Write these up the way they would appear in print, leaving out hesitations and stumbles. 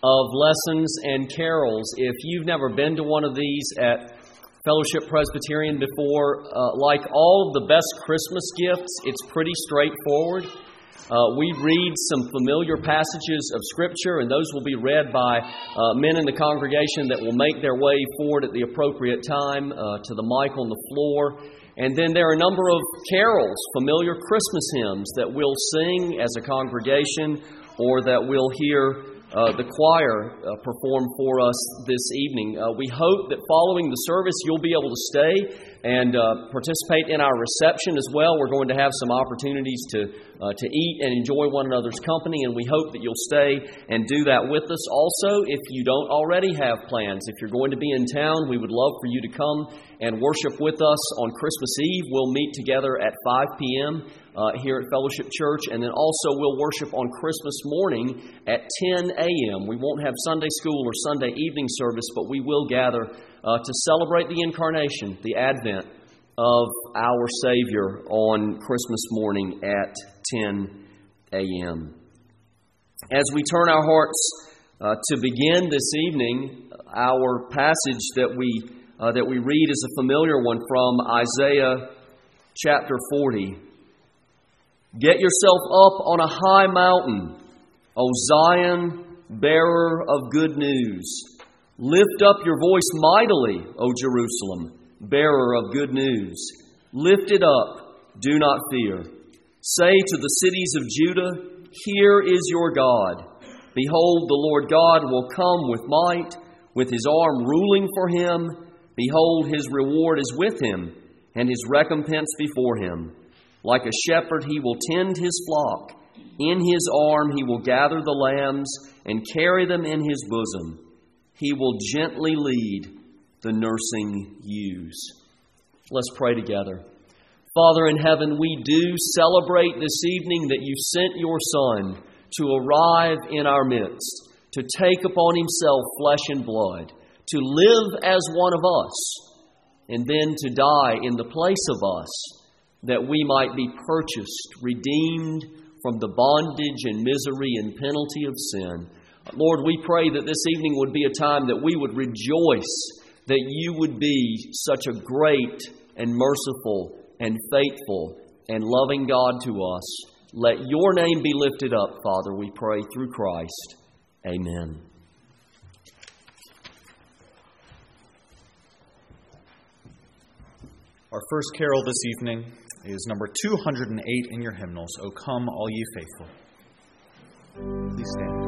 of lessons and carols. If you've never been to one of these at Fellowship Presbyterian before, like all of the best Christmas gifts, it's pretty straightforward. We read some familiar passages of Scripture, and those will be read by men in the congregation that will make their way forward at the appropriate time to the mic on the floor. And then there are a number of carols, familiar Christmas hymns that we'll sing as a congregation or that we'll hear the choir perform for us this evening. We hope that following the service you'll be able to stay and participate in our reception as well. We're going to have some opportunities to eat and enjoy one another's company, and we hope that you'll stay and do that with us. Also, if you don't already have plans, if you're going to be in town, we would love for you to come and worship with us on Christmas Eve. We'll meet together at 5 p.m. Here at Fellowship Church, and then also we'll worship on Christmas morning at 10 a.m. We won't have Sunday school or Sunday evening service, but we will gather to celebrate the Incarnation, the Advent of our Savior on Christmas morning at 10 a.m. As we turn our hearts to begin this evening, our passage that we read is a familiar one from Isaiah chapter 40. Get yourself up on a high mountain, O Zion, bearer of good news. Lift up your voice mightily, O Jerusalem, bearer of good news. Lift it up, do not fear. Say to the cities of Judah, here is your God. Behold, the Lord God will come with might, with his arm ruling for him. Behold, his reward is with him, and his recompense before him. Like a shepherd, he will tend his flock. In his arm he will gather the lambs and carry them in his bosom. He will gently lead the nursing ewes. Let's pray together. Father in heaven, we do celebrate this evening that you sent your Son to arrive in our midst, to take upon himself flesh and blood, to live as one of us, and then to die in the place of us, that we might be purchased, redeemed from the bondage and misery and penalty of sin. Lord, we pray that this evening would be a time that we would rejoice that you would be such a great and merciful and faithful and loving God to us. Let your name be lifted up, Father, we pray through Christ. Amen. Our first carol this evening is number 208 in your hymnals, O Come All Ye Faithful. Please stand.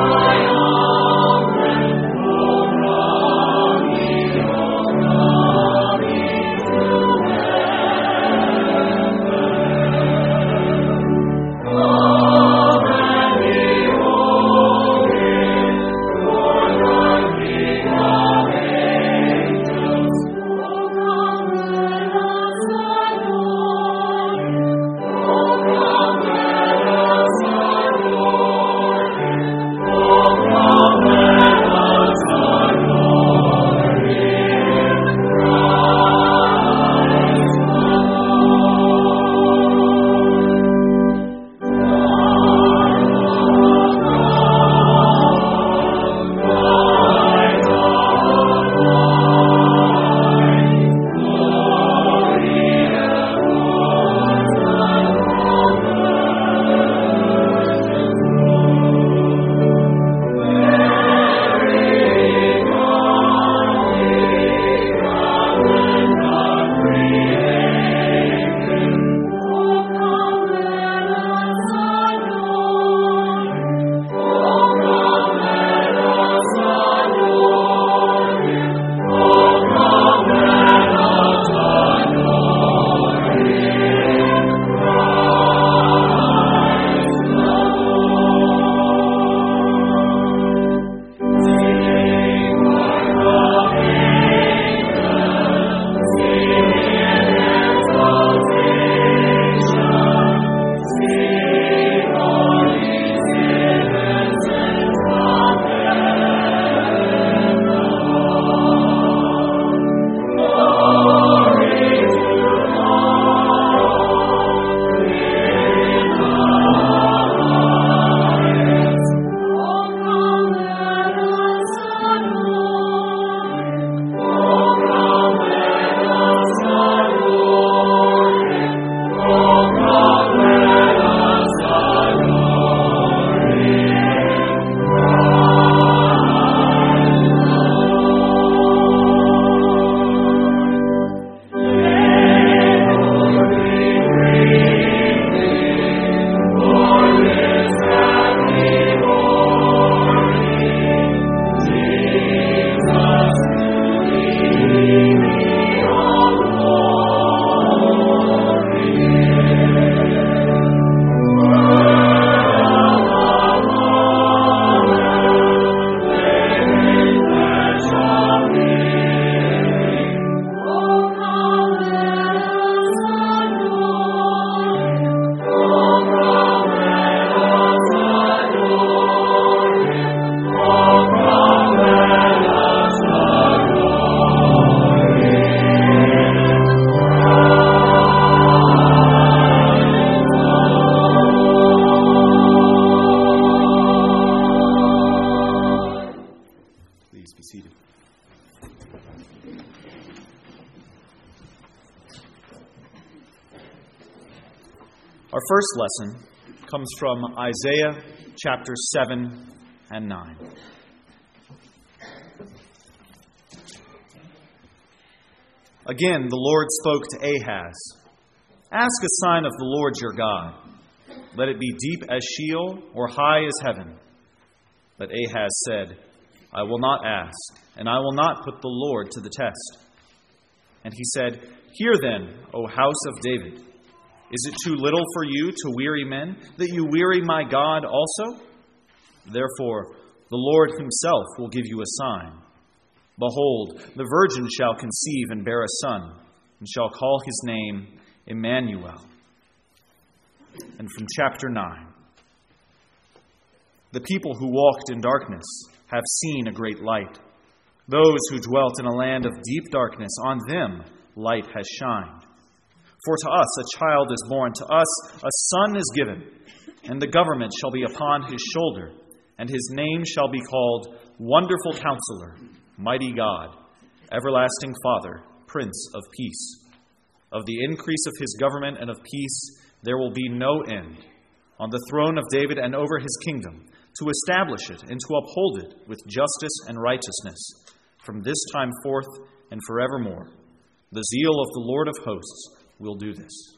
Oh Our first lesson comes from Isaiah chapter 7 and 9. Again, the Lord spoke to Ahaz. Ask a sign of the Lord your God. Let it be deep as Sheol or high as heaven. But Ahaz said, I will not ask, and I will not put the Lord to the test. And he said, Hear then, O house of David. Is it too little for you to weary men, that you weary my God also? Therefore, the Lord himself will give you a sign. Behold, the virgin shall conceive and bear a son, and shall call his name Emmanuel. And from chapter 9. The people who walked in darkness have seen a great light. Those who dwelt in a land of deep darkness, on them light has shined. For to us a child is born, to us a son is given, and the government shall be upon his shoulder, and his name shall be called Wonderful Counselor, Mighty God, Everlasting Father, Prince of Peace. Of the increase of his government and of peace there will be no end, on the throne of David and over his kingdom, to establish it and to uphold it with justice and righteousness, from this time forth and forevermore. The zeal of the Lord of hosts will do this.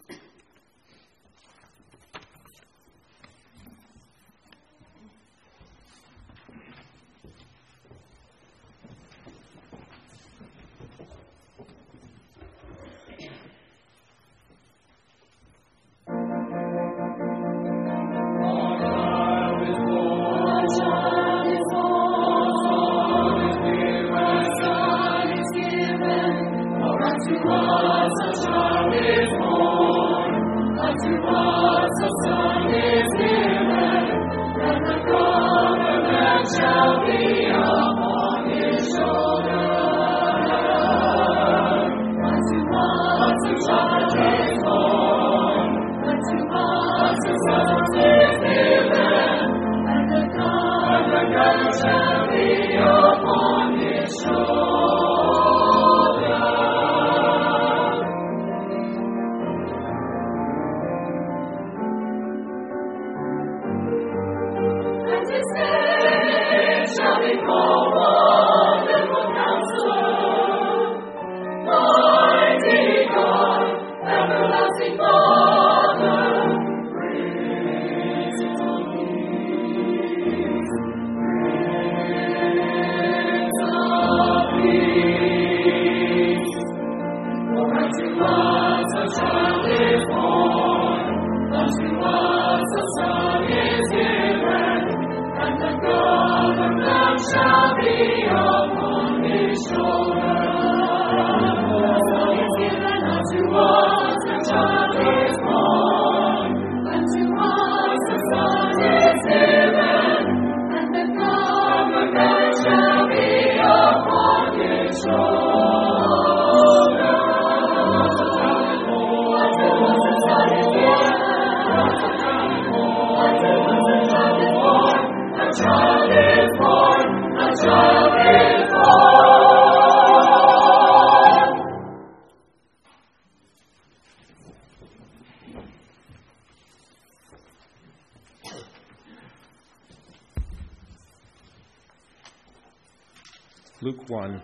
Luke 1,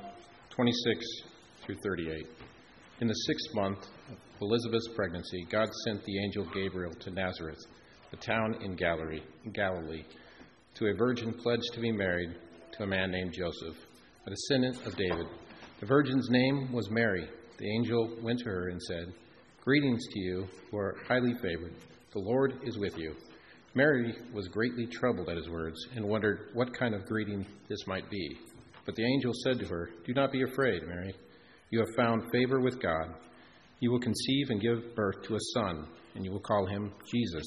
26 through 38. In the 6th month of Elizabeth's pregnancy, God sent the angel Gabriel to Nazareth, a town in Galilee, to a virgin pledged to be married to a man named Joseph, a descendant of David. The virgin's name was Mary. The angel went to her and said, Greetings to you who are highly favored. The Lord is with you. Mary was greatly troubled at his words and wondered what kind of greeting this might be. But the angel said to her, Do not be afraid, Mary. You have found favor with God. You will conceive and give birth to a son, and you will call him Jesus.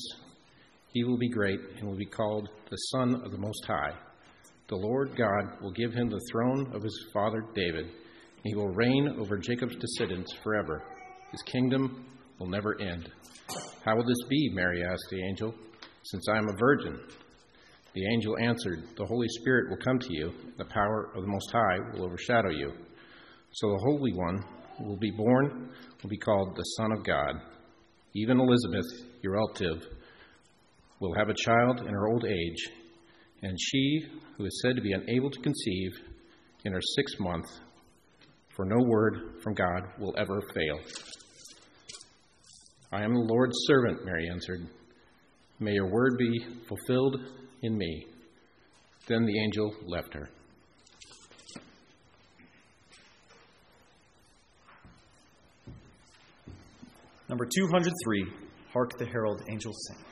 He will be great and will be called the Son of the Most High. The Lord God will give him the throne of his father David, and he will reign over Jacob's descendants forever. His kingdom will never end. How will this be, Mary asked the angel, since I am a virgin? The angel answered, The Holy Spirit will come to you, the power of the Most High will overshadow you. So the Holy One who will be born will be called the Son of God. Even Elizabeth, your relative, will have a child in her old age, and she, who is said to be unable to conceive, in her 6th month, for no word from God will ever fail. I am the Lord's servant, Mary answered. May your word be fulfilled in me. Then the angel left her. Number 203, Hark the Herald Angels Sing.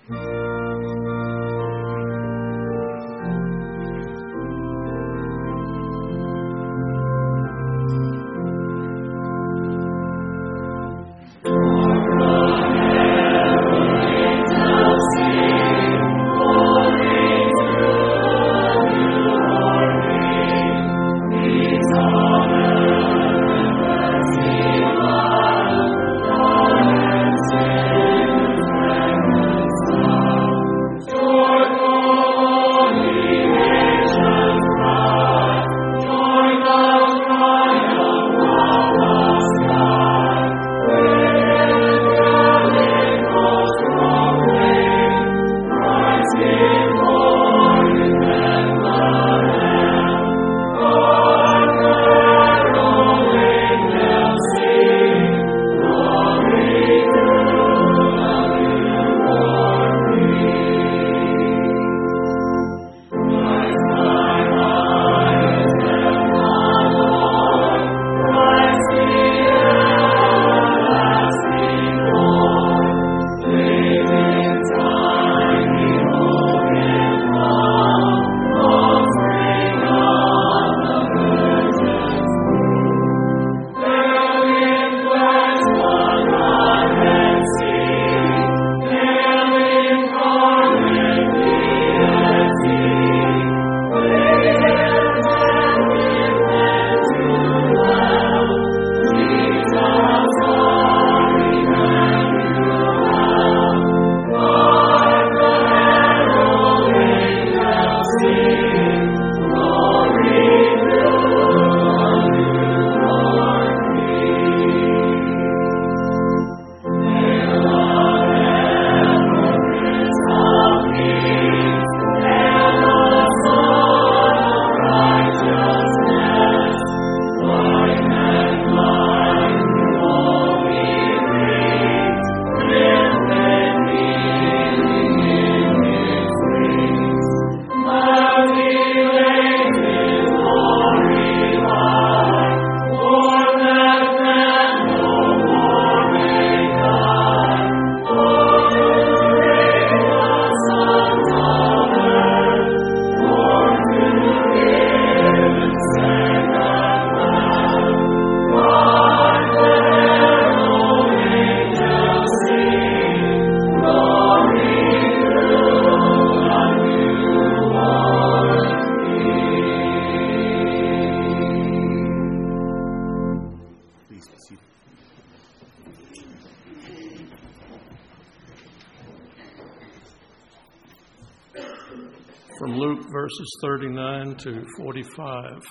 From Luke verses 39 to 45.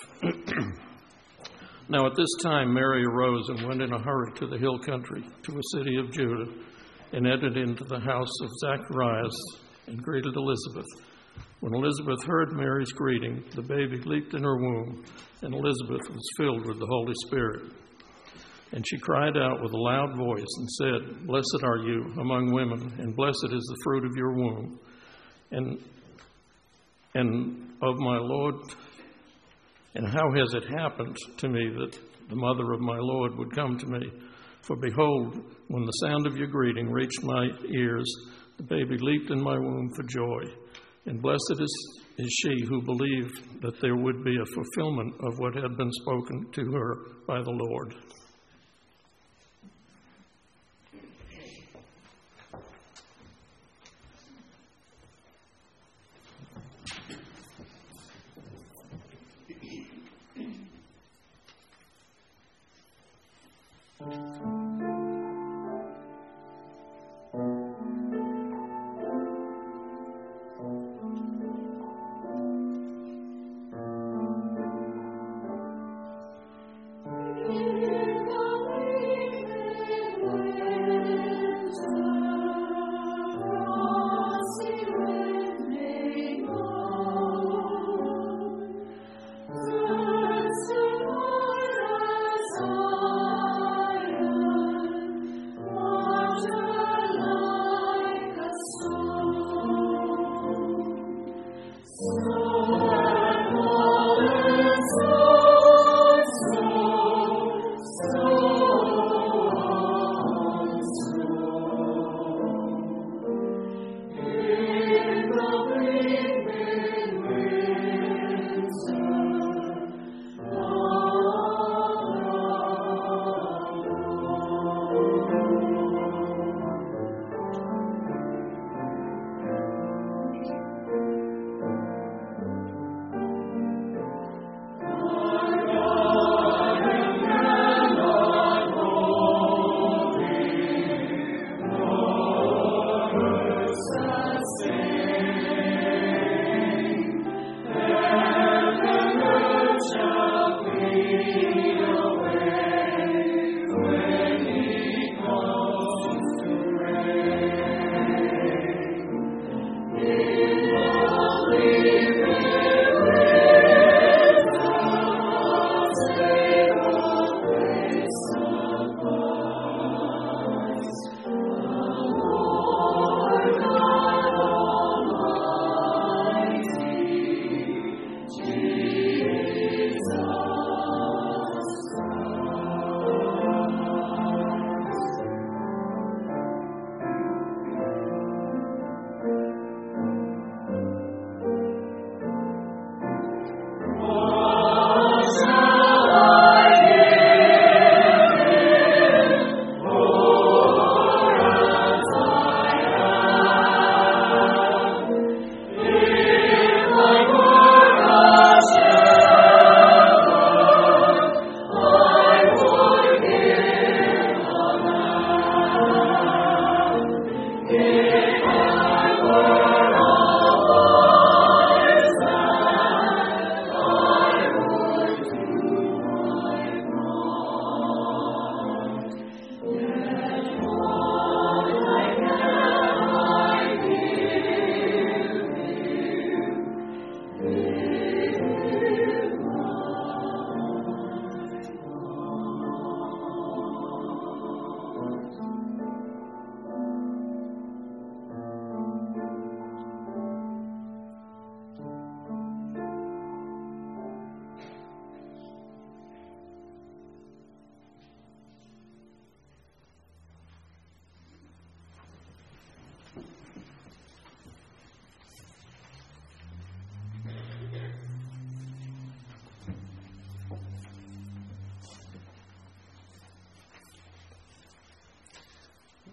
Now at this time Mary arose and went in a hurry to the hill country, to a city of Judah, and entered into the house of Zacharias and greeted Elizabeth. When Elizabeth heard Mary's greeting, the baby leaped in her womb, and Elizabeth was filled with the Holy Spirit. And she cried out with a loud voice and said, "Blessed are you among women, and blessed is the fruit of your womb. And of my Lord, and how has it happened to me that the mother of my Lord would come to me? For behold, when the sound of your greeting reached my ears, the baby leaped in my womb for joy. And blessed is she who believed that there would be a fulfillment of what had been spoken to her by the Lord."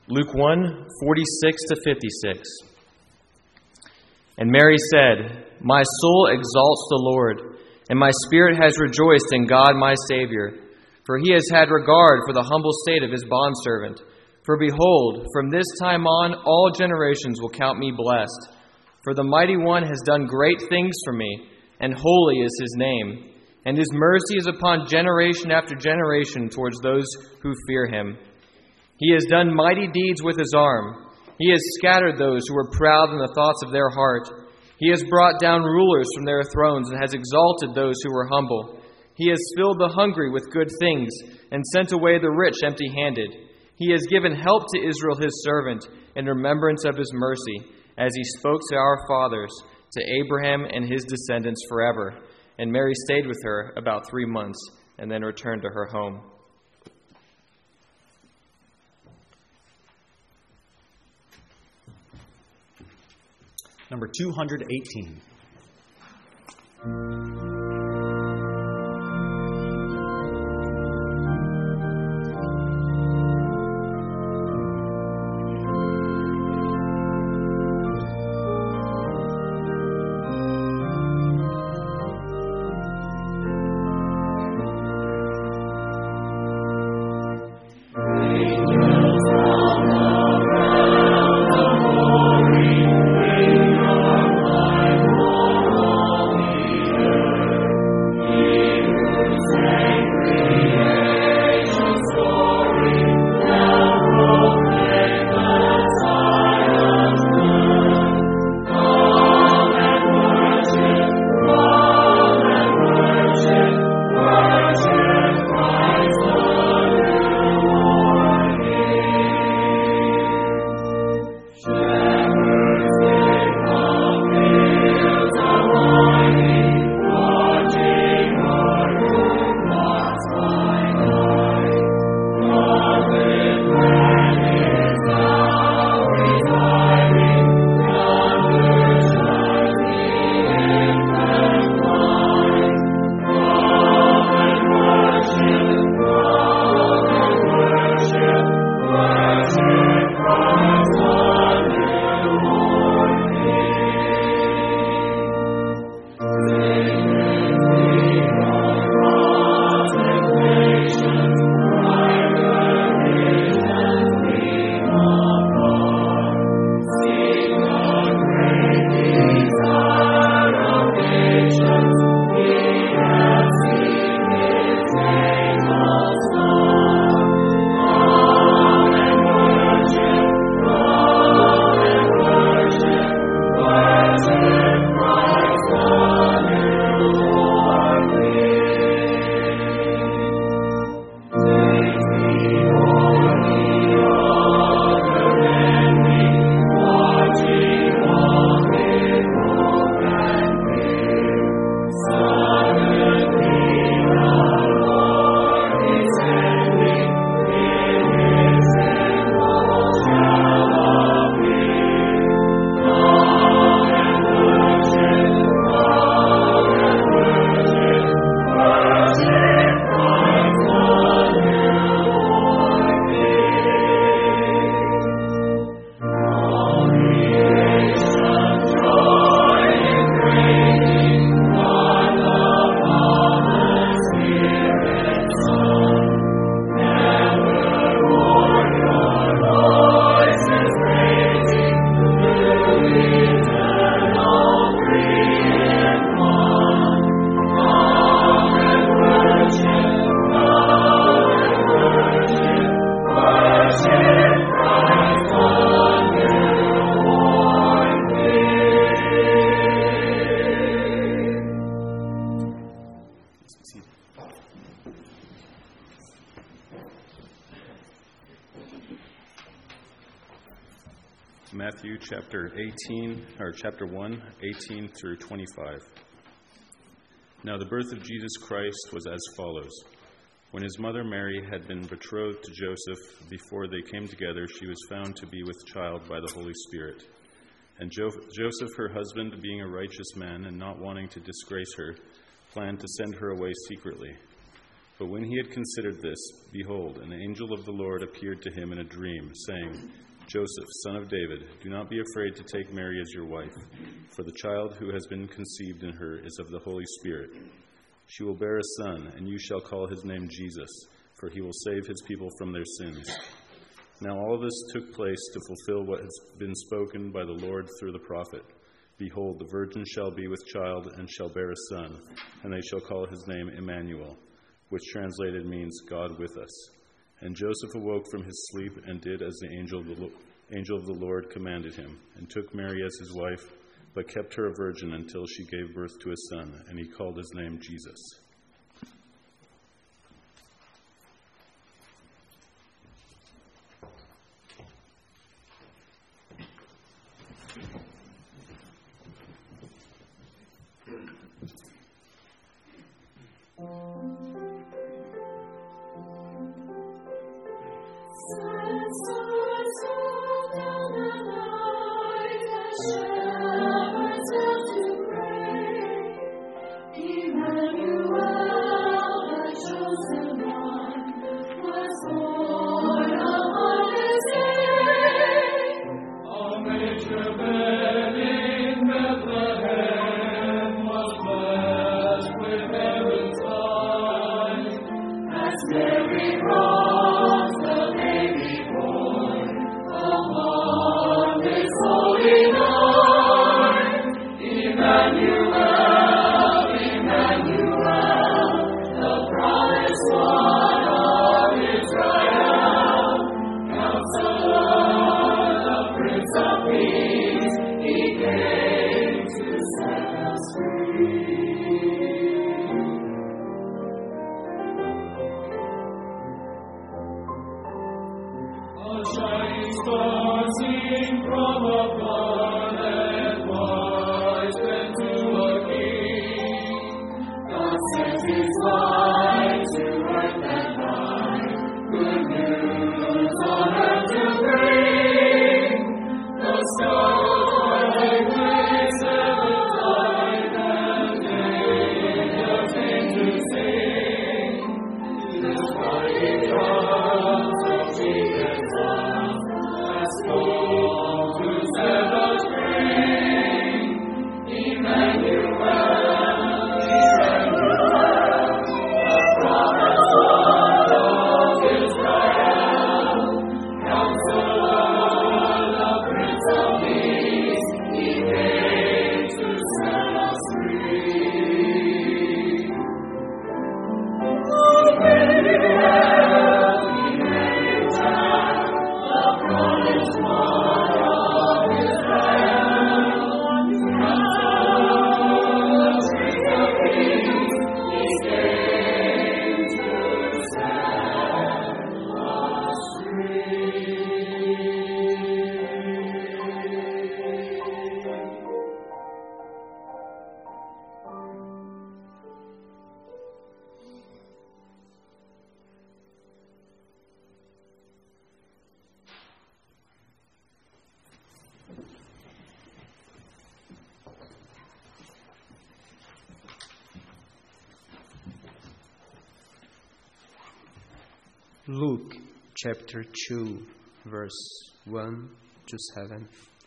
Luke 1:46-56. And Mary said, "My soul exalts the Lord, and my spirit has rejoiced in God my Savior, for he has had regard for the humble state of his bondservant. For behold, from this time on all generations will count me blessed. For the Mighty One has done great things for me, and holy is his name. And his mercy is upon generation after generation towards those who fear him. He has done mighty deeds with his arm. He has scattered those who were proud in the thoughts of their heart. He has brought down rulers from their thrones and has exalted those who were humble. He has filled the hungry with good things and sent away the rich empty-handed. He has given help to Israel his servant in remembrance of his mercy, as he spoke to our fathers, to Abraham and his descendants forever." And Mary stayed with her about 3 months and then returned to her home. Number 218. Matthew chapter 1, 18 through 25. Now the birth of Jesus Christ was as follows. When his mother Mary had been betrothed to Joseph, before they came together, she was found to be with child by the Holy Spirit. And Joseph, her husband, being a righteous man and not wanting to disgrace her, planned to send her away secretly. But when he had considered this, behold, an angel of the Lord appeared to him in a dream, saying, Joseph, son of David, do not be afraid to take Mary as your wife, for the child who has been conceived in her is of the Holy Spirit. She will bear a son, and you shall call his name Jesus, for he will save his people from their sins. Now all this took place to fulfill what has been spoken by the Lord through the prophet. Behold, the virgin shall be with child and shall bear a son, and they shall call his name Emmanuel, which translated means God with us. And Joseph awoke from his sleep and did as the angel of the Lord commanded him, and took Mary as his wife, but kept her a virgin until she gave birth to a son, and he called his name Jesus. Luke chapter 2, verse 1 to 7.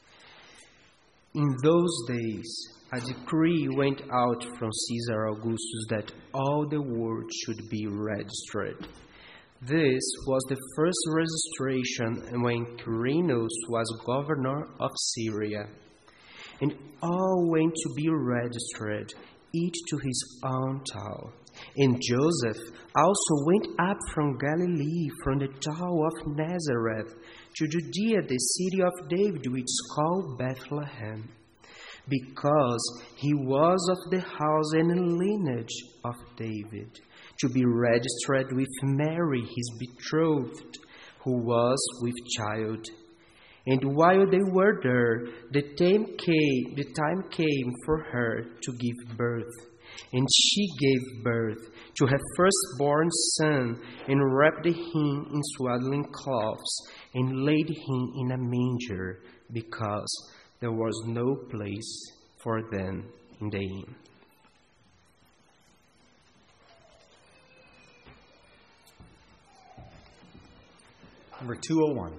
In those days, a decree went out from Caesar Augustus that all the world should be registered. This was the first registration when Quirinius was governor of Syria. And all went to be registered, each to his own town. And Joseph also went up from Galilee, from the town of Nazareth, to Judea, the city of David, which is called Bethlehem, because he was of the house and lineage of David, to be registered with Mary, his betrothed, who was with child. And while they were there, the time came for her to give birth. And she gave birth to her firstborn son, and wrapped him in swaddling cloths, and laid him in a manger, because there was no place for them in the inn. Number 201.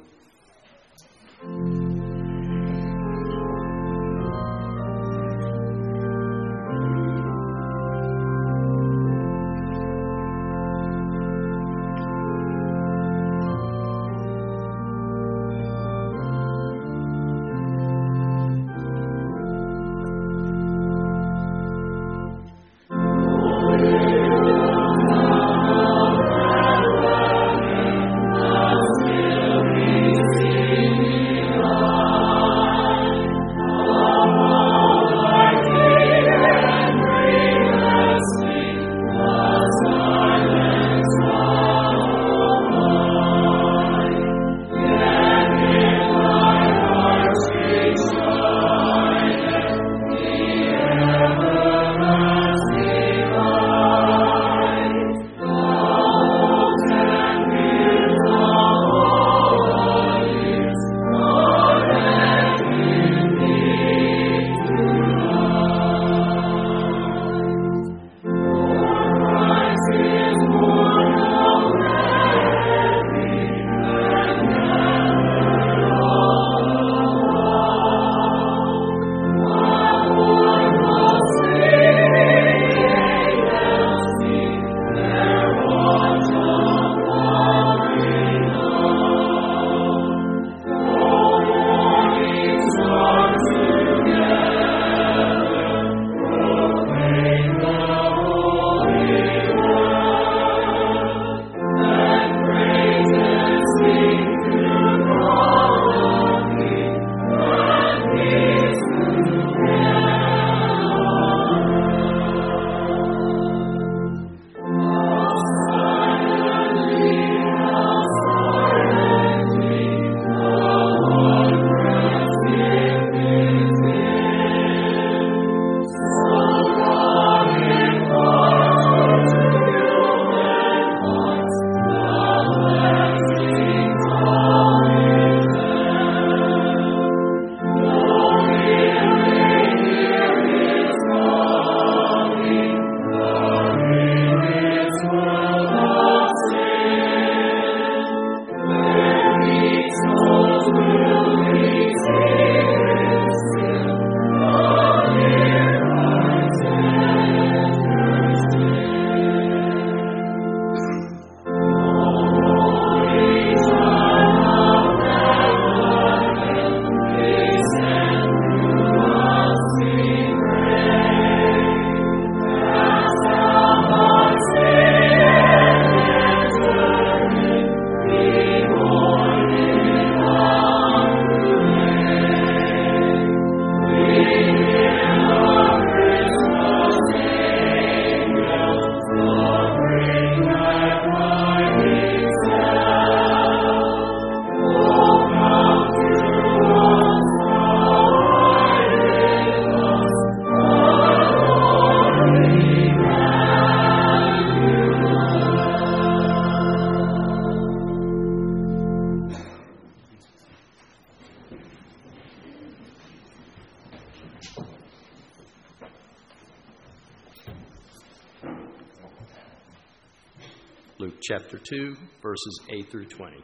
Luke chapter 2, verses 8 through 20.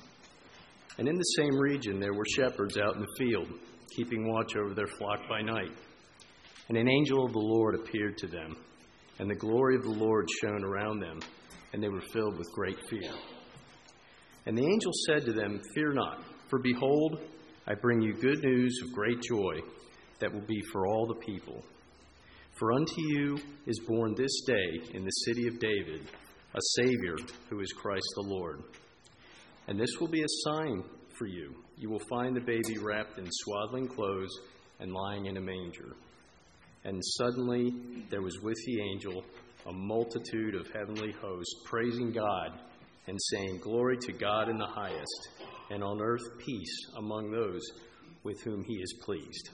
And in the same region there were shepherds out in the field, keeping watch over their flock by night. And an angel of the Lord appeared to them, and the glory of the Lord shone around them, and they were filled with great fear. And the angel said to them, "Fear not, for behold, I bring you good news of great joy that will be for all the people. For unto you is born this day in the city of David a Savior, who is Christ the Lord. And this will be a sign for you. You will find the baby wrapped in swaddling clothes and lying in a manger." And suddenly there was with the angel a multitude of heavenly hosts, praising God and saying, "Glory to God in the highest, and on earth peace among those with whom he is pleased."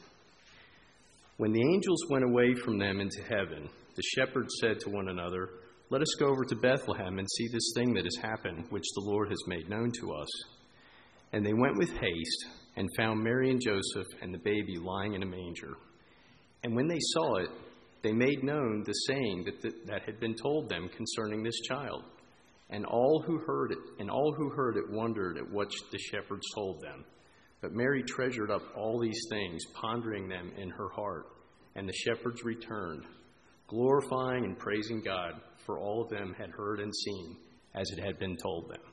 When the angels went away from them into heaven, the shepherds said to one another, "Let us go over to Bethlehem and see this thing that has happened, which the Lord has made known to us." And they went with haste and found Mary and Joseph and the baby lying in a manger. And when they saw it, they made known the saying that had been told them concerning this child. And all who heard it wondered at what the shepherds told them. But Mary treasured up all these things, pondering them in her heart. And the shepherds returned, glorifying and praising God, for all of them had heard and seen as it had been told them.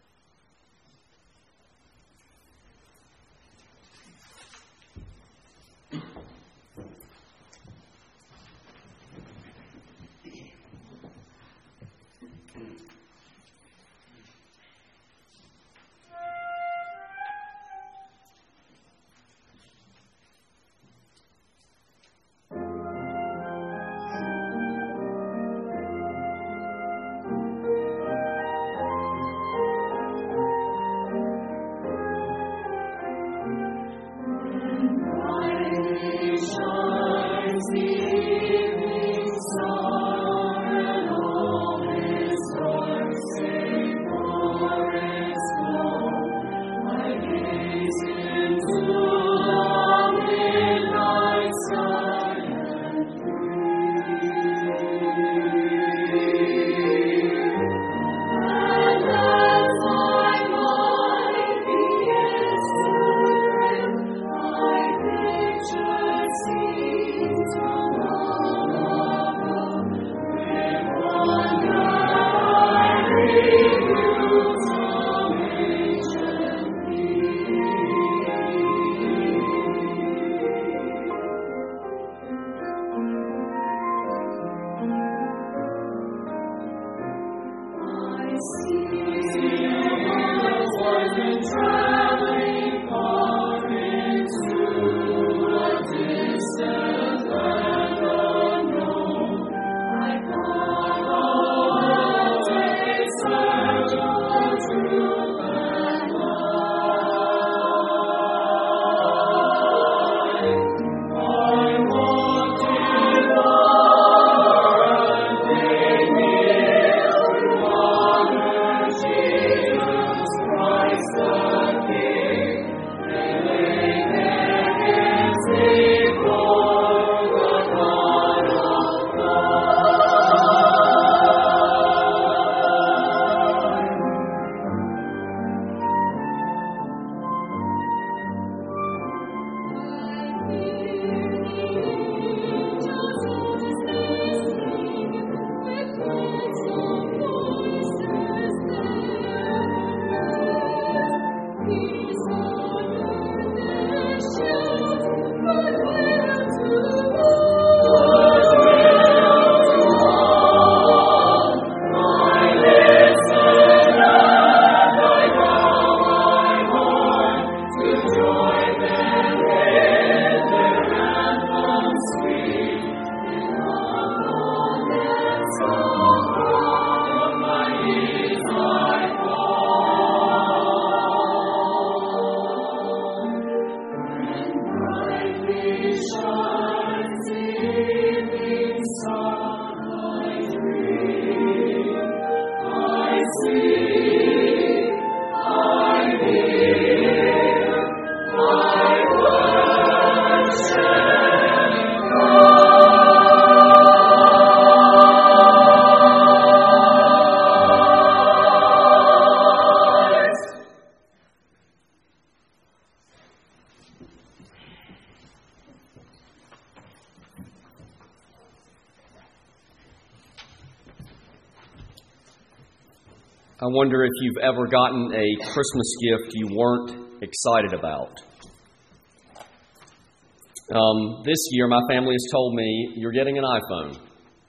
I wonder if you've ever gotten a Christmas gift you weren't excited about. This year, my family has told me, you're getting an iPhone.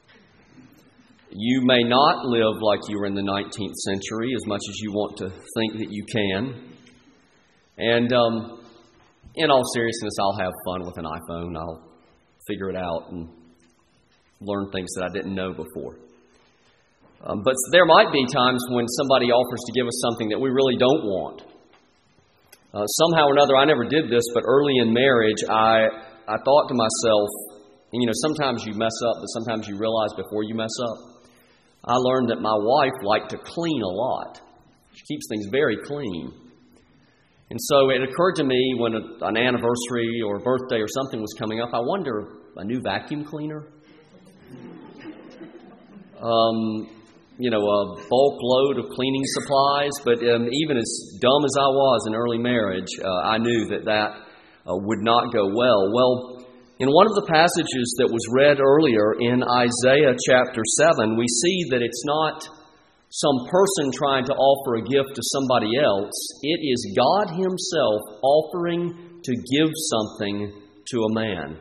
You may not live like you were in the 19th century as much as you want to think that you can. And in all seriousness, I'll have fun with an iPhone. I'll figure it out and learn things that I didn't know before. But there might be times when somebody offers to give us something that we really don't want. Somehow or another, I never did this, but early in marriage, I thought to myself, and sometimes you mess up, but sometimes you realize before you mess up. I learned that my wife liked to clean a lot. She keeps things very clean. And so it occurred to me when an anniversary or a birthday or something was coming up, I wonder, a new vacuum cleaner? a bulk load of cleaning supplies. But even as dumb as I was in early marriage, I knew that would not go well. Well, in one of the passages that was read earlier in Isaiah chapter 7, we see that it's not some person trying to offer a gift to somebody else. It is God Himself offering to give something to a man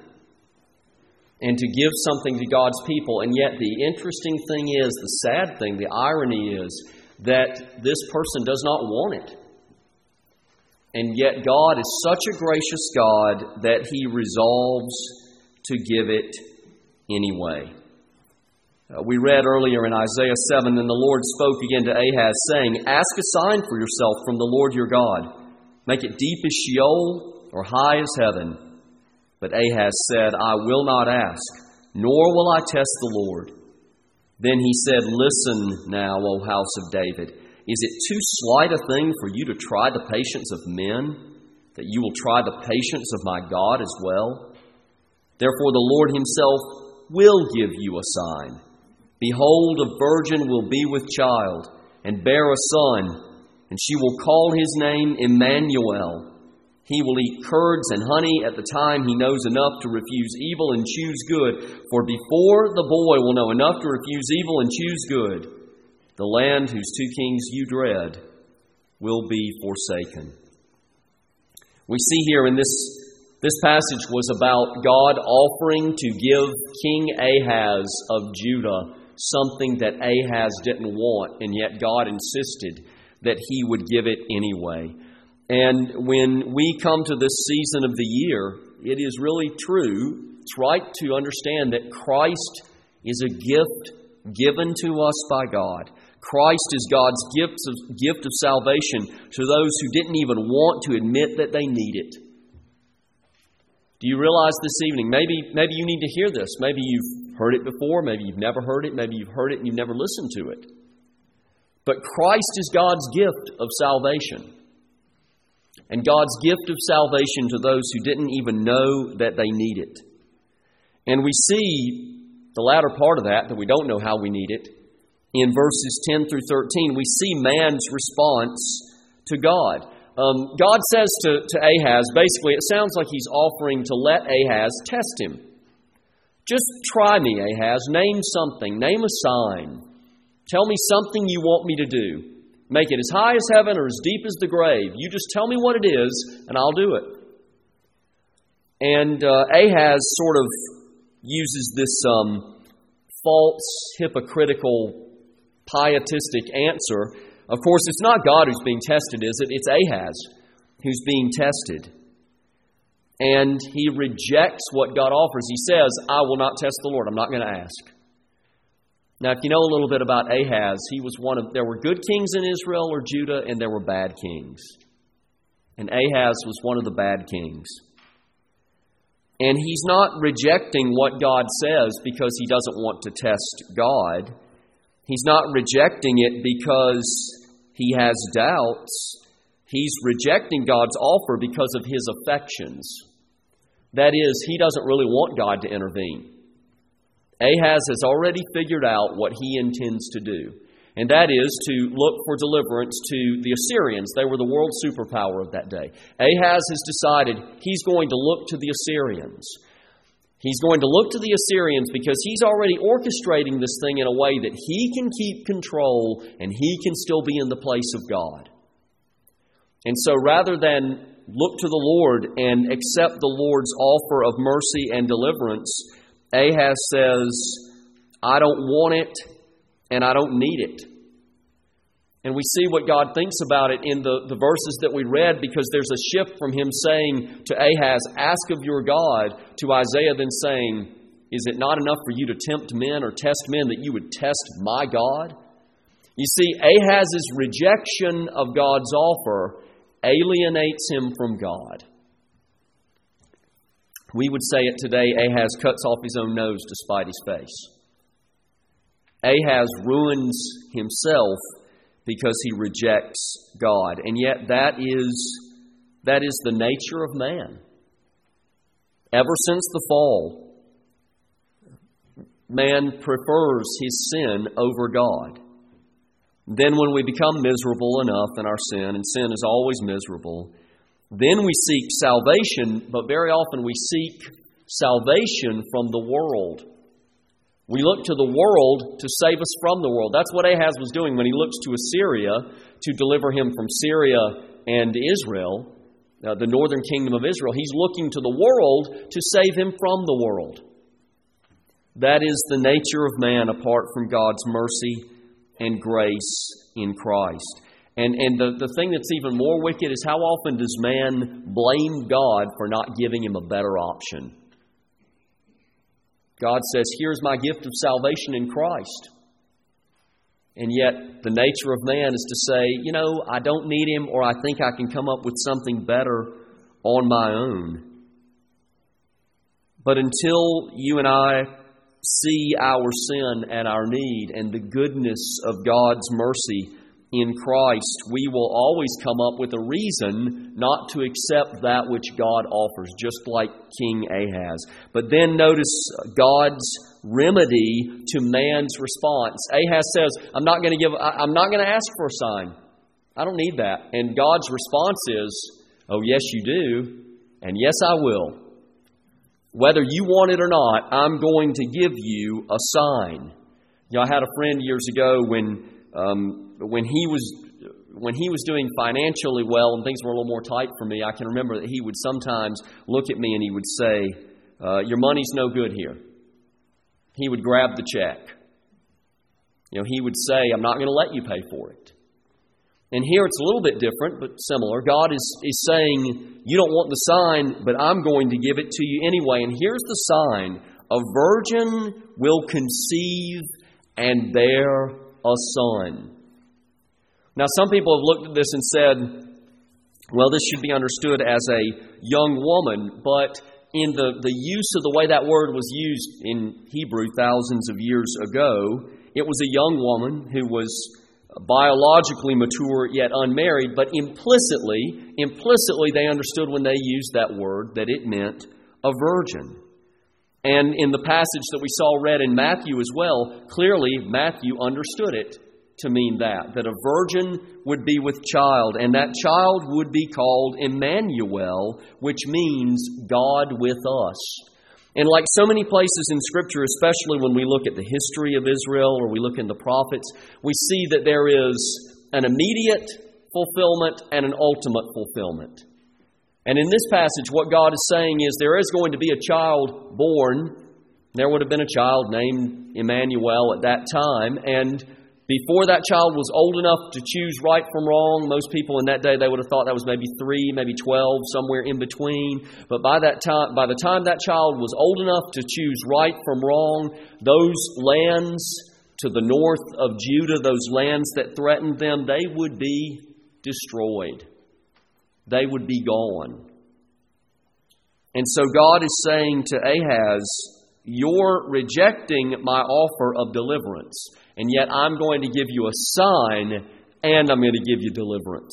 and to give something to God's people. And yet the interesting thing is, the sad thing, the irony is that this person does not want it. And yet God is such a gracious God that He resolves to give it anyway. We read earlier in Isaiah 7, "And the Lord spoke again to Ahaz, saying, Ask a sign for yourself from the Lord your God. Make it deep as Sheol or high as heaven." But Ahaz said, "I will not ask, nor will I test the Lord." Then he said, "Listen now, O house of David. Is it too slight a thing for you to try the patience of men, that you will try the patience of my God as well? Therefore the Lord Himself will give you a sign. Behold, a virgin will be with child, and bear a son, and she will call his name Emmanuel. He will eat curds and honey at the time he knows enough to refuse evil and choose good. For before the boy will know enough to refuse evil and choose good, the land whose two kings you dread will be forsaken." We see here in this passage was about God offering to give King Ahaz of Judah something that Ahaz didn't want, and yet God insisted that he would give it anyway. And when we come to this season of the year, it is really true, it's right to understand that Christ is a gift given to us by God. Christ is God's gift of salvation to those who didn't even want to admit that they need it. Do you realize this evening, maybe you need to hear this. Maybe you've heard it before, maybe you've never heard it, maybe you've heard it and you've never listened to it. But Christ is God's gift of salvation. And God's gift of salvation to those who didn't even know that they need it. And we see the latter part of that we don't know how we need it. In verses 10 through 13, we see man's response to God. God says to Ahaz, basically, it sounds like He's offering to let Ahaz test him. Just try me, Ahaz. Name something. Name a sign. Tell me something you want me to do. Make it as high as heaven or as deep as the grave. You just tell me what it is, and I'll do it. And Ahaz sort of uses this false, hypocritical, pietistic answer. Of course, it's not God who's being tested, is it? It's Ahaz who's being tested. And he rejects what God offers. He says, "I will not test the Lord. I'm not going to ask." Now, if you know a little bit about Ahaz, there were good kings in Israel or Judah, and there were bad kings. And Ahaz was one of the bad kings. And he's not rejecting what God says because he doesn't want to test God. He's not rejecting it because he has doubts. He's rejecting God's offer because of his affections. That is, he doesn't really want God to intervene. Ahaz has already figured out what he intends to do, and that is to look for deliverance to the Assyrians. They were the world superpower of that day. Ahaz has decided he's going to look to the Assyrians. He's going to look to the Assyrians because he's already orchestrating this thing in a way that he can keep control and he can still be in the place of God. And so rather than look to the Lord and accept the Lord's offer of mercy and deliverance, Ahaz says, "I don't want it and I don't need it." And we see what God thinks about it in the verses that we read, because there's a shift from him saying to Ahaz, "Ask of your God," to Isaiah then saying, "Is it not enough for you to tempt men or test men that you would test my God?" You see, Ahaz's rejection of God's offer alienates him from God. We would say it today, Ahaz cuts off his own nose to spite his face. Ahaz ruins himself because he rejects God. And yet that is the nature of man. Ever since the fall, man prefers his sin over God. Then when we become miserable enough in our sin, and sin is always miserable, then we seek salvation, but very often we seek salvation from the world. We look to the world to save us from the world. That's what Ahaz was doing when he looks to Assyria to deliver him from Syria and Israel, the northern kingdom of Israel. He's looking to the world to save him from the world. That is the nature of man apart from God's mercy and grace in Christ. And the thing that's even more wicked is how often does man blame God for not giving him a better option? God says, here's my gift of salvation in Christ. And yet the nature of man is to say, I don't need Him, or I think I can come up with something better on my own. But until you and I see our sin and our need and the goodness of God's mercy in Christ, we will always come up with a reason not to accept that which God offers, just like King Ahaz. But then notice God's remedy to man's response. Ahaz says, I'm not going to ask for a sign. I don't need that. And God's response is, oh yes you do, and yes I will. Whether you want it or not, I'm going to give you a sign. I had a friend years ago when he was doing financially well and things were a little more tight for me, I can remember that he would sometimes look at me and he would say, your money's no good here. He would grab the check. He would say, I'm not going to let you pay for it. And here it's a little bit different, but similar. God is saying, you don't want the sign, but I'm going to give it to you anyway. And here's the sign. A virgin will conceive and bear a son. Now, some people have looked at this and said, well, this should be understood as a young woman, but in the use of the way that word was used in Hebrew thousands of years ago, it was a young woman who was biologically mature yet unmarried, but implicitly they understood when they used that word that it meant a virgin. And in the passage that we saw read in Matthew as well, clearly Matthew understood it to mean that a virgin would be with child, and that child would be called Emmanuel, which means God with us. And like so many places in Scripture, especially when we look at the history of Israel or we look in the prophets, we see that there is an immediate fulfillment and an ultimate fulfillment. And in this passage, what God is saying is there is going to be a child born. There would have been a child named Emmanuel at that time, and before that child was old enough to choose right from wrong, most people in that day, they would have thought that was maybe 3, maybe 12, somewhere in between. But by the time that child was old enough to choose right from wrong, those lands to the north of Judah, those lands that threatened them, they would be destroyed. They would be gone. And so God is saying to Ahaz, you're rejecting my offer of deliverance. And yet I'm going to give you a sign, and I'm going to give you deliverance.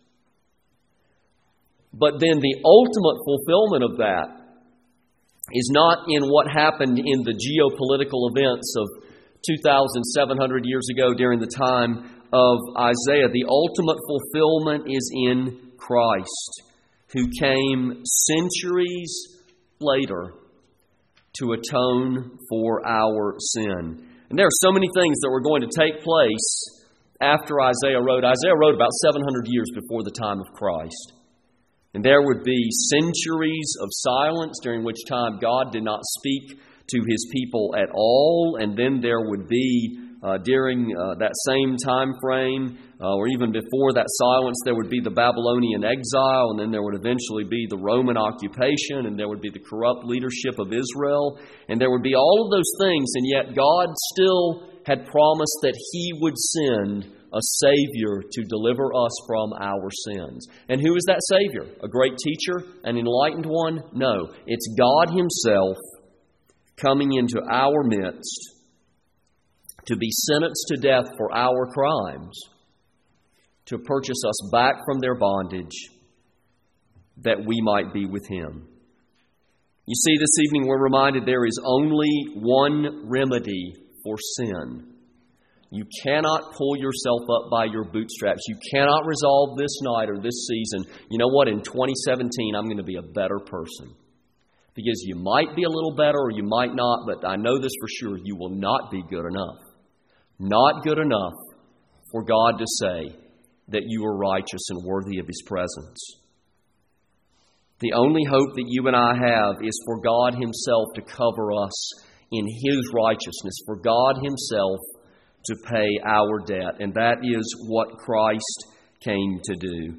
But then the ultimate fulfillment of that is not in what happened in the geopolitical events of 2,700 years ago during the time of Isaiah. The ultimate fulfillment is in Christ, who came centuries later to atone for our sin. And there are so many things that were going to take place after Isaiah wrote. Isaiah wrote about 700 years before the time of Christ. And there would be centuries of silence during which time God did not speak to His people at all. And then there would be, during that same time frame, or even before that silence, there would be the Babylonian exile, and then there would eventually be the Roman occupation, and there would be the corrupt leadership of Israel, and there would be all of those things, and yet God still had promised that He would send a Savior to deliver us from our sins. And who is that Savior? A great teacher? An enlightened one? No. It's God Himself coming into our midst to be sentenced to death for our crimes, to purchase us back from their bondage, that we might be with Him. You see, this evening we're reminded there is only one remedy for sin. You cannot pull yourself up by your bootstraps. You cannot resolve this night or this season, you know what, in 2017 I'm going to be a better person. Because you might be a little better or you might not, but I know this for sure, you will not be good enough. Not good enough for God to say that you are righteous and worthy of His presence. The only hope that you and I have is for God Himself to cover us in His righteousness, for God Himself to pay our debt. And that is what Christ came to do.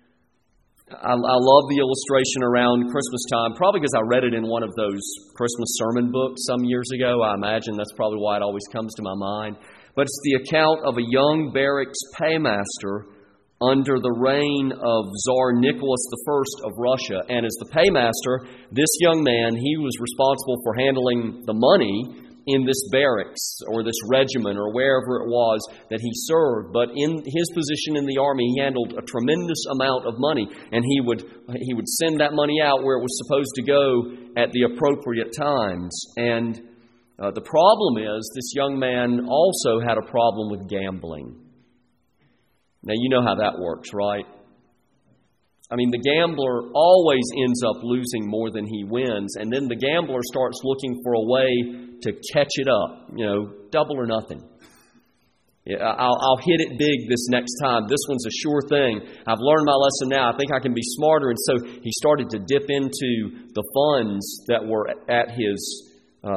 I love the illustration around Christmas time, probably because I read it in one of those Christmas sermon books some years ago. I imagine that's probably why it always comes to my mind. But it's the account of a young barracks paymaster under the reign of Tsar Nicholas I of Russia. And as the paymaster, this young man, he was responsible for handling the money in this barracks or this regiment or wherever it was that he served. But in his position in the army, he handled a tremendous amount of money, and he would send that money out where it was supposed to go at the appropriate times. And the problem is, this young man also had a problem with gambling. Now, you know how that works, right? I mean, the gambler always ends up losing more than he wins, and then the gambler starts looking for a way to catch it up, double or nothing. Yeah, I'll hit it big this next time. This one's a sure thing. I've learned my lesson now. I think I can be smarter. And so he started to dip into the funds that were at his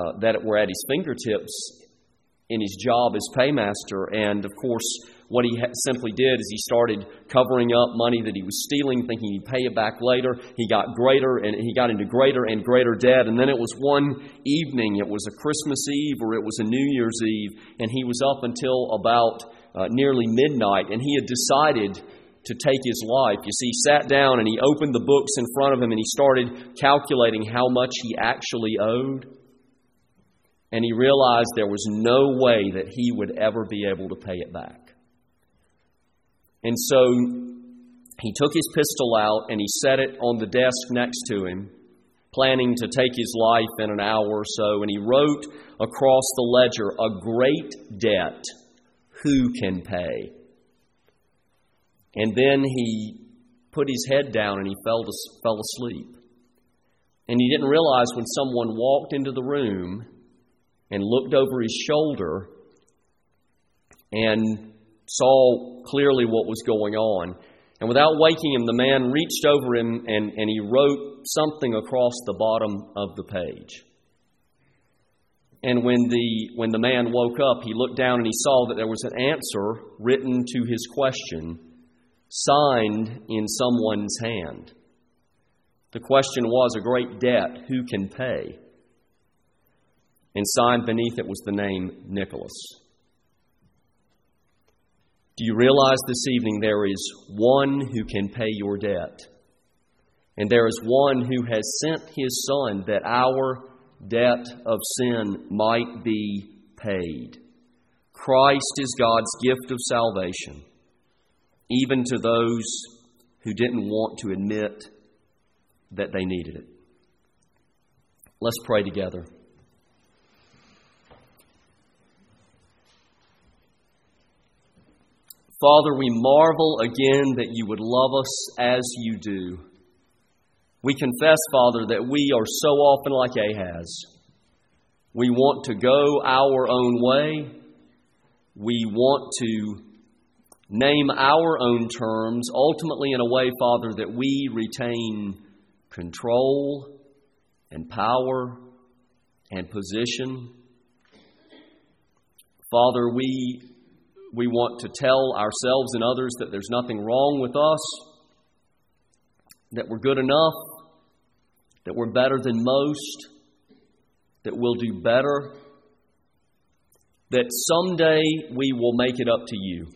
fingertips in his job as paymaster. And of course, what he simply did is he started covering up money that he was stealing, thinking he'd pay it back later. He got into greater and greater debt. And then it was one evening, it was a Christmas Eve or it was a New Year's Eve, and he was up until about nearly midnight, and he had decided to take his life. You see, he sat down and he opened the books in front of him and he started calculating how much he actually owed. And he realized there was no way that he would ever be able to pay it back. And so he took his pistol out and he set it on the desk next to him, planning to take his life in an hour or so. And he wrote across the ledger, "A great debt, who can pay?" And then he put his head down and he fell asleep. And he didn't realize when someone walked into the room and looked over his shoulder and saw clearly what was going on. And without waking him, the man reached over him and he wrote something across the bottom of the page. And when the man woke up, he looked down and he saw that there was an answer written to his question, signed in someone's hand. The question was, "A great debt, who can pay?" And signed beneath it was the name Nicholas. Do you realize this evening there is one who can pay your debt? And there is one who has sent His Son that our debt of sin might be paid. Christ is God's gift of salvation, even to those who didn't want to admit that they needed it. Let's pray together. Father, we marvel again that you would love us as you do. We confess, Father, that we are so often like Ahaz. We want to go our own way. We want to name our own terms, ultimately in a way, Father, that we retain control and power and position. Father, we want to tell ourselves and others that there's nothing wrong with us, that we're good enough, that we're better than most, that we'll do better, that someday we will make it up to you.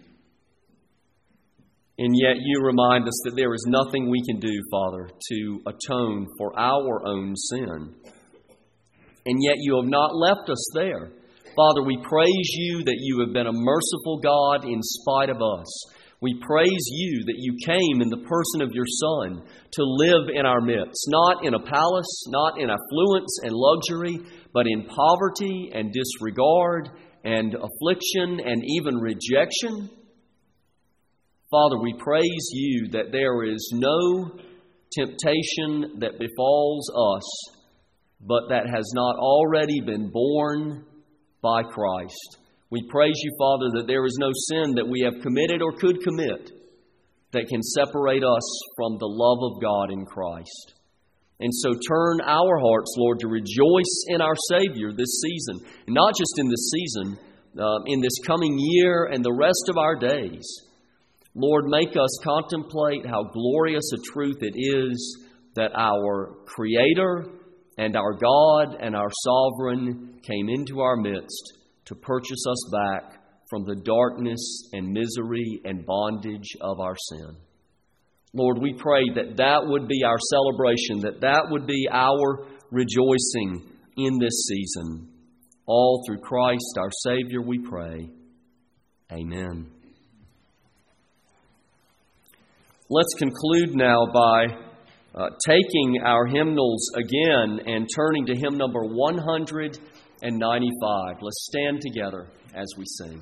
And yet you remind us that there is nothing we can do, Father, to atone for our own sin. And yet you have not left us there. Father, we praise you that you have been a merciful God in spite of us. We praise you that you came in the person of your Son to live in our midst, not in a palace, not in affluence and luxury, but in poverty and disregard and affliction and even rejection. Father, we praise you that there is no temptation that befalls us, but that has not already been borne by Christ. We praise you, Father, that there is no sin that we have committed or could commit that can separate us from the love of God in Christ. And so turn our hearts, Lord, to rejoice in our Savior this season. And not just in this season, in this coming year and the rest of our days. Lord, make us contemplate how glorious a truth it is that our Creator and our God and our Sovereign came into our midst to purchase us back from the darkness and misery and bondage of our sin. Lord, we pray that that would be our celebration, that would be our rejoicing in this season. All through Christ our Savior we pray. Amen. Let's conclude now by taking our hymnals again and turning to hymn number 195. Let's stand together as we sing.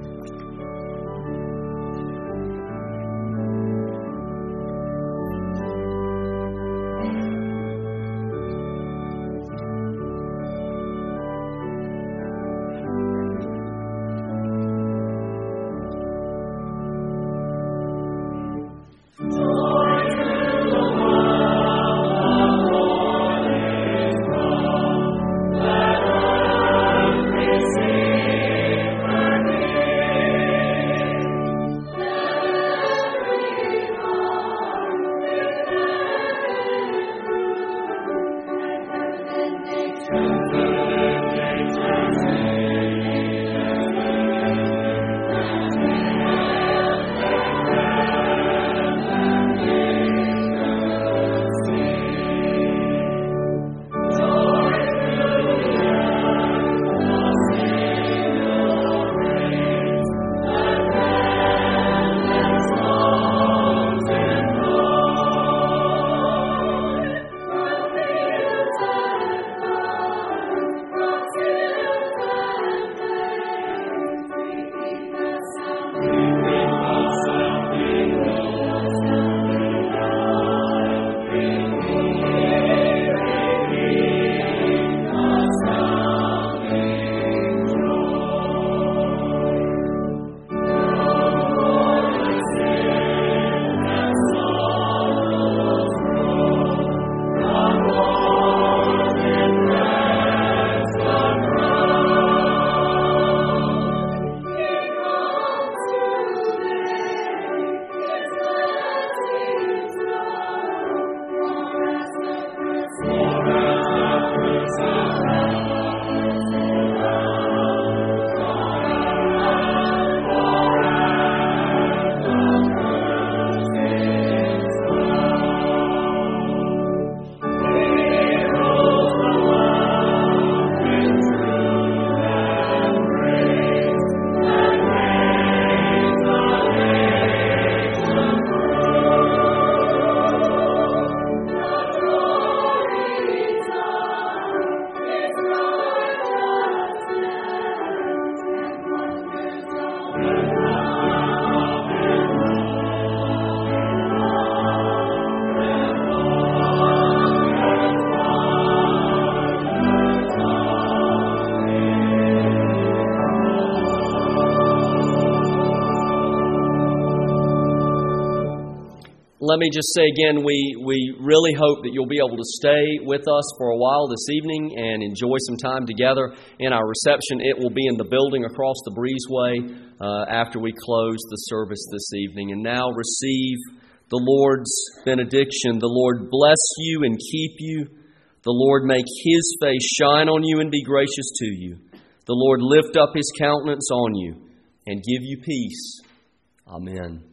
Let me just say again, we really hope that you'll be able to stay with us for a while this evening and enjoy some time together in our reception. It will be in the building across the breezeway after we close the service this evening. And now receive the Lord's benediction. The Lord bless you and keep you. The Lord make His face shine on you and be gracious to you. The Lord lift up His countenance on you and give you peace. Amen.